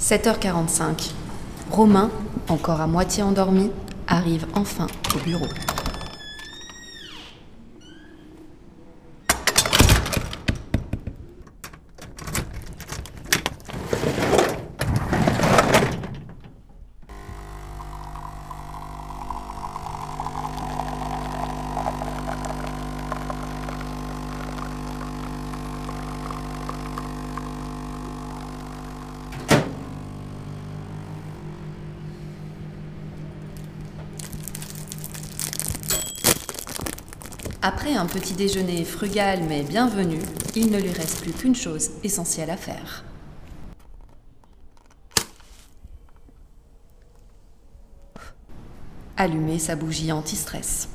7h45. Romain, encore à moitié endormi, arrive enfin au bureau. Après un petit déjeuner frugal mais bienvenu, il ne lui reste plus qu'une chose essentielle à faire. Allumer sa bougie anti-stress.